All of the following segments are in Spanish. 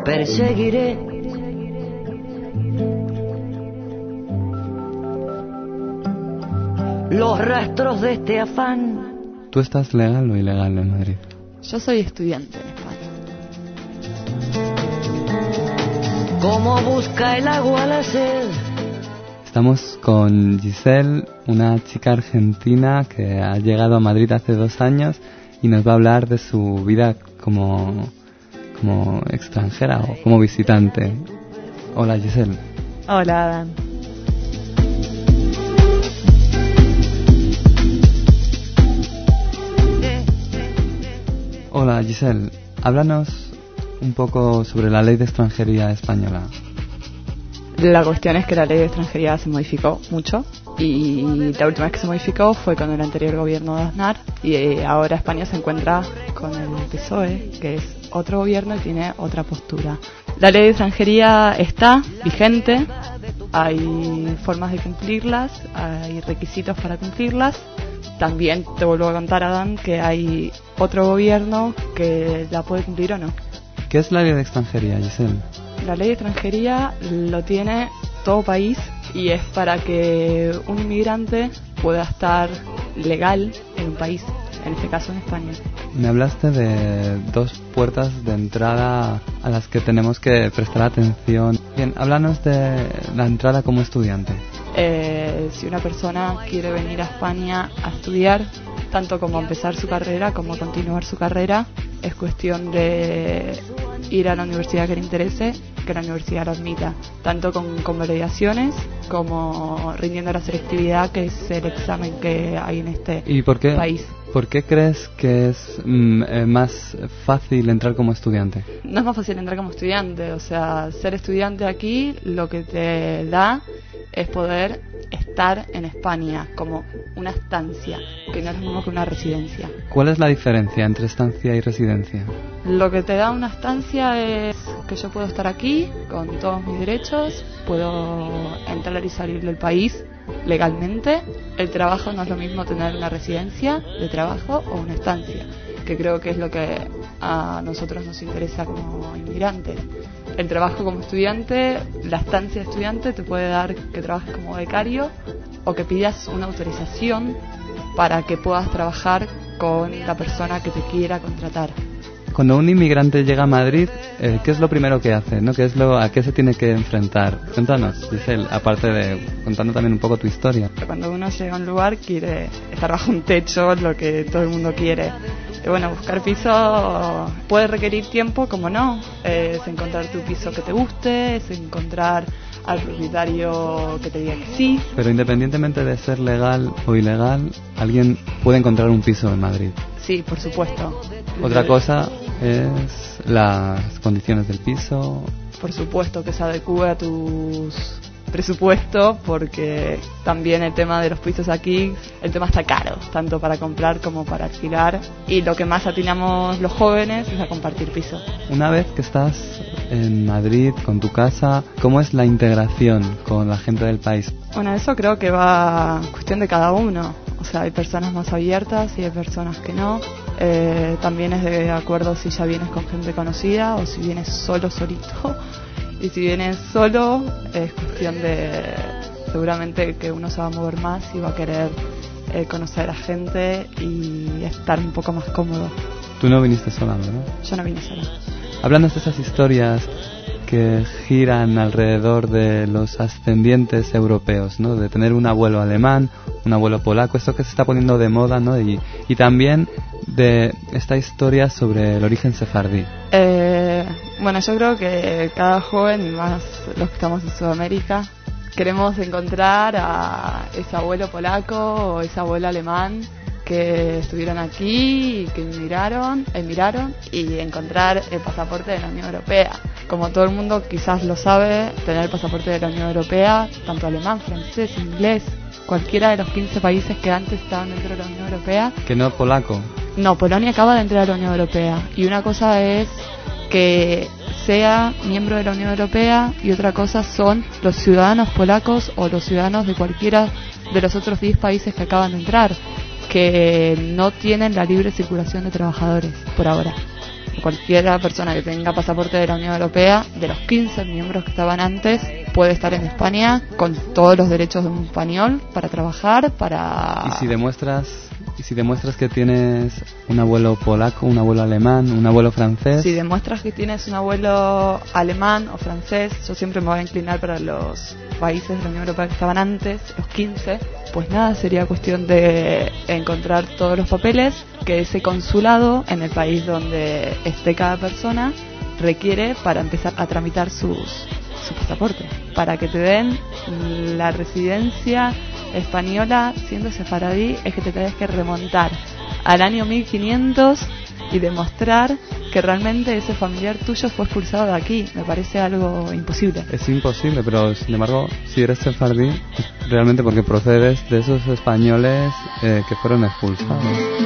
perseguiré. Los rastros de este afán. ¿Tú estás legal o ilegal en Madrid? Yo soy estudiante en España. ¿Cómo busca el agua la sed? Estamos con Giselle, una chica argentina que ha llegado a Madrid hace 2 años y nos va a hablar de su vida como extranjera o como visitante. Hola, Giselle. Hola, Adán. Hola, Giselle. Háblanos un poco sobre la ley de extranjería española. La cuestión es que la ley de extranjería se modificó mucho y la última vez que se modificó fue con el anterior gobierno de Aznar y ahora España se encuentra con el PSOE, que es otro gobierno y tiene otra postura. La ley de extranjería está vigente, hay formas de cumplirlas, hay requisitos para cumplirlas. También te vuelvo a contar, Adán, que hay otro gobierno que la puede cumplir o no. ¿Qué es la ley de extranjería, Giselle? La ley de extranjería lo tiene todo país y es para que un inmigrante pueda estar legal en un país, en este caso en España. Me hablaste de 2 puertas de entrada a las que tenemos que prestar atención. Bien, háblanos de la entrada como estudiante. Si una persona quiere venir a España a estudiar, tanto como empezar su carrera como continuar su carrera, es cuestión de ir a la universidad que le interese, que la universidad lo admita, tanto con convalidaciones como rindiendo la selectividad, que es el examen que hay en este país. ¿Por qué crees que es más fácil entrar como estudiante? No es más fácil entrar como estudiante, o sea, ser estudiante aquí lo que te da es poder estar en España como una estancia, que no es lo mismo que una residencia. ¿Cuál es la diferencia entre estancia y residencia? Lo que te da una estancia es que yo puedo estar aquí con todos mis derechos, puedo entrar y salir del país legalmente. El trabajo no es lo mismo tener una residencia de trabajo o una estancia, que creo que es lo que a nosotros nos interesa como inmigrantes. El trabajo como estudiante, la estancia de estudiante te puede dar que trabajes como becario o que pidas una autorización para que puedas trabajar con la persona que te quiera contratar. Cuando un inmigrante llega a Madrid, ¿qué es lo primero que hace? ¿No? ¿A qué se tiene que enfrentar? Cuéntanos, Giselle, aparte de contando también un poco tu historia. Cuando uno llega a un lugar quiere estar bajo un techo, lo que todo el mundo quiere. Bueno, buscar piso puede requerir tiempo, como no. Es encontrar tu piso que te guste, es encontrar al propietario que te diga que sí. Pero independientemente de ser legal o ilegal, alguien puede encontrar un piso en Madrid. Sí, por supuesto. Otra cosa es las condiciones del piso. Por supuesto que se adecue a tus presupuestos, porque también el tema de los pisos aquí, el tema está caro, tanto para comprar como para alquilar, y lo que más atinamos los jóvenes es a compartir piso. Una vez que estás en Madrid con tu casa, ¿cómo es la integración con la gente del país? Bueno, eso creo que va cuestión de cada uno. O sea, hay personas más abiertas y hay personas que no. También es de acuerdo si ya vienes con gente conocida o si vienes solito. Y si vienes solo, es cuestión de seguramente que uno se va a mover más y va a querer conocer a gente y estar un poco más cómodo. Tú no viniste sola, ¿verdad? Yo no vine sola. Hablando de esas historias que giran alrededor de los ascendientes europeos, ¿no? De tener un abuelo alemán, un abuelo polaco, esto que se está poniendo de moda, ¿no? Y también de esta historia sobre el origen sefardí. Bueno, yo creo que cada joven, y más los que estamos en Sudamérica, queremos encontrar a ese abuelo polaco o ese abuelo alemán que estuvieron aquí y que emigraron y encontrar el pasaporte de la Unión Europea. Como todo el mundo quizás lo sabe, tener el pasaporte de la Unión Europea, tanto alemán, francés, inglés, cualquiera de los 15 países que antes estaban dentro de la Unión Europea. ¿Que no polaco? No, Polonia acaba de entrar a la Unión Europea, y una cosa es que sea miembro de la Unión Europea y otra cosa son los ciudadanos polacos o los ciudadanos de cualquiera de los otros 10 países que acaban de entrar, que no tienen la libre circulación de trabajadores por ahora. cualquiera persona que tenga pasaporte de la Unión Europea, de los 15 miembros que estaban antes, puede estar en España con todos los derechos de un español para trabajar, para... Y si demuestras que tienes un abuelo polaco, un abuelo alemán, un abuelo francés... Si demuestras que tienes un abuelo alemán o francés, yo siempre me voy a inclinar para los países de la Unión Europea que estaban antes, los 15, pues nada, sería cuestión de encontrar todos los papeles que ese consulado en el país donde esté cada persona requiere para empezar a tramitar su pasaporte, para que te den la residencia española siendo sefaradí. Es que te tenés que remontar al año 1500 y demostrar que realmente ese familiar tuyo fue expulsado de aquí. Me parece algo imposible. Es imposible, pero sin embargo, si eres sefardí, es realmente porque procedes de esos españoles que fueron expulsados.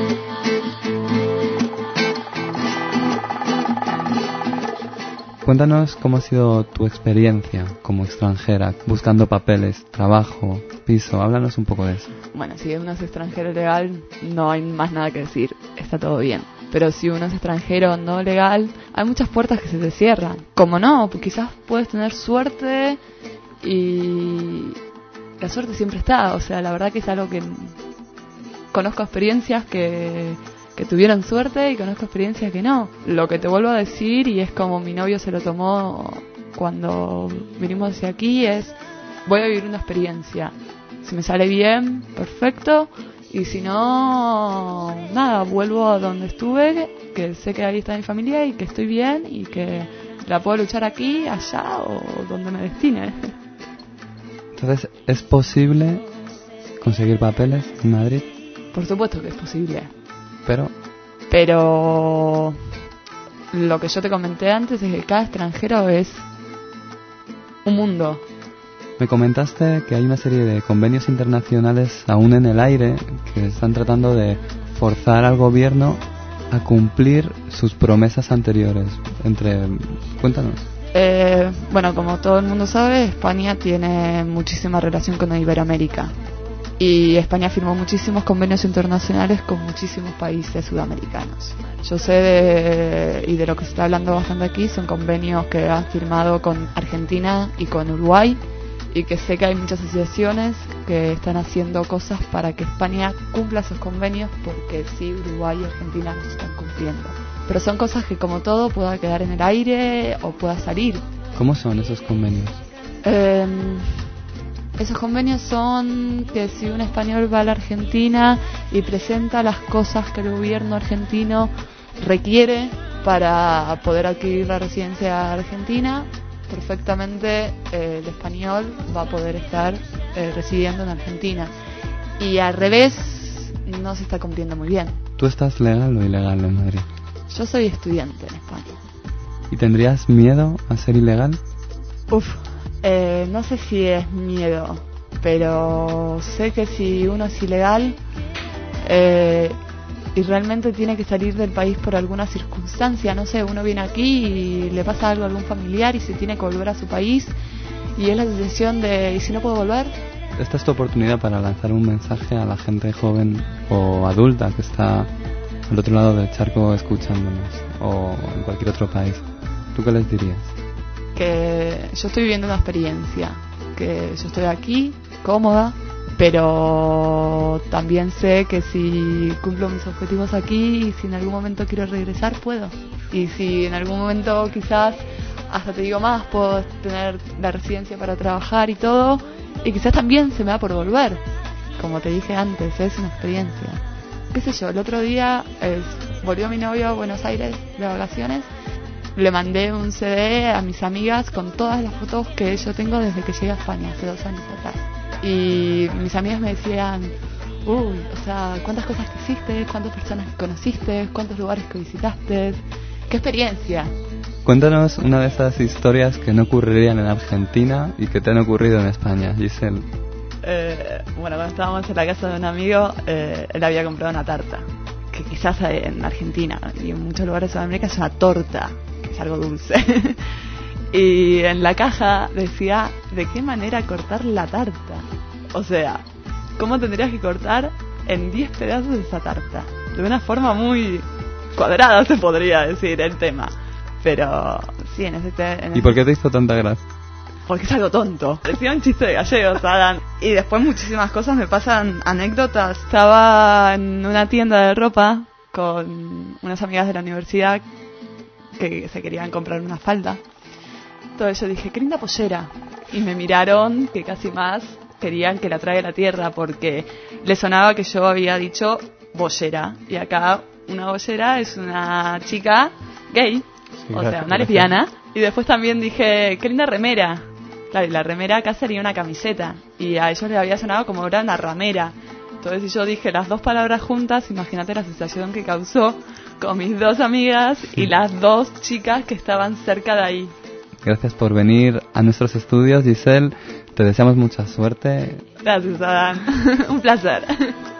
Cuéntanos cómo ha sido tu experiencia como extranjera, buscando papeles, trabajo, piso. Háblanos un poco de eso. Bueno, si uno es extranjero legal, no hay más nada que decir. Está todo bien. Pero si uno es extranjero no legal, hay muchas puertas que se te cierran. Como no, quizás puedes tener suerte y la suerte siempre está. O sea, la verdad que es algo que conozco experiencias que tuvieron suerte y conozco experiencias que no. Lo que te vuelvo a decir, y es como mi novio se lo tomó cuando vinimos hacia aquí, es: voy a vivir una experiencia. Si me sale bien, perfecto. Y si no, nada, vuelvo a donde estuve, que sé que ahí está mi familia y que estoy bien y que la puedo luchar aquí, allá o donde me destine. Entonces, ¿es posible conseguir papeles en Madrid? Por supuesto que es posible. Pero lo que yo te comenté antes es que cada extranjero es un mundo. Me comentaste que hay una serie de convenios internacionales aún en el aire que están tratando de forzar al gobierno a cumplir sus promesas anteriores. Cuéntanos. Bueno, como todo el mundo sabe, España tiene muchísima relación con Iberoamérica. Y España firmó muchísimos convenios internacionales con muchísimos países sudamericanos. Yo sé y de lo que se está hablando bastante aquí, son convenios que han firmado con Argentina y con Uruguay, y que sé que hay muchas asociaciones que están haciendo cosas para que España cumpla esos convenios, porque sí, Uruguay y Argentina no se están cumpliendo. Pero son cosas que, como todo, pueda quedar en el aire o pueda salir. ¿Cómo son esos convenios? Esos convenios son que si un español va a la Argentina y presenta las cosas que el gobierno argentino requiere para poder adquirir la residencia argentina, perfectamente el español va a poder estar residiendo en Argentina. Y al revés, no se está cumpliendo muy bien. ¿Tú estás legal o ilegal en Madrid? Yo soy estudiante en España. ¿Y tendrías miedo a ser ilegal? No sé si es miedo, pero sé que si uno es ilegal y realmente tiene que salir del país por alguna circunstancia, no sé, uno viene aquí y le pasa algo a algún familiar y se tiene que volver a su país, y es la decisión de: ¿y si no puedo volver? Esta es tu oportunidad para lanzar un mensaje a la gente joven o adulta que está al otro lado del charco escuchándonos, o en cualquier otro país. ¿Tú qué les dirías? Que yo estoy viviendo una experiencia, que yo estoy aquí, cómoda, pero también sé que si cumplo mis objetivos aquí y si en algún momento quiero regresar, puedo. Y si en algún momento, quizás, hasta te digo más, puedo tener la residencia para trabajar y todo, y quizás también se me da por volver. Como te dije antes, es una experiencia. Qué sé yo, el otro día volvió mi novio a Buenos Aires de vacaciones. Le mandé un CD a mis amigas con todas las fotos que yo tengo desde que llegué a España, hace 2 años atrás. Y mis amigas me decían: o sea, ¿cuántas cosas que hiciste? ¿Cuántas personas que conociste? ¿Cuántos lugares que visitaste? ¡Qué experiencia! Cuéntanos una de esas historias que no ocurrirían en Argentina y que te han ocurrido en España, Giselle. Bueno, cuando estábamos en la casa de un amigo, él había comprado una tarta, que quizás en Argentina y en muchos lugares de Sudamérica es una torta, que es algo dulce. Y en la caja decía de qué manera cortar la tarta. O sea, cómo tendrías que cortar en 10 pedazos esa tarta, de una forma muy cuadrada, se podría decir, el tema. Pero sí, ¿Y por qué te hizo tanta gracia? Porque es algo tonto. Decía un chiste de gallegos, Adán. Y después muchísimas cosas me pasan, anécdotas. Estaba en una tienda de ropa con unas amigas de la universidad que se querían comprar una falda. Entonces yo dije, qué linda pollera. Y me miraron que casi más querían que la traiga a la tierra porque les sonaba que yo había dicho bollera. Y acá una bollera es una chica gay, sí, o sea, una lesbiana. Y después también dije, qué linda remera. Claro, y la remera acá sería una camiseta. Y a ellos les había sonado como era una ramera. Entonces, si yo dije las dos palabras juntas, imagínate la sensación que causó con mis dos amigas y las dos chicas que estaban cerca de ahí. Gracias por venir a nuestros estudios, Giselle. Te deseamos mucha suerte. Gracias, Adán. Un placer.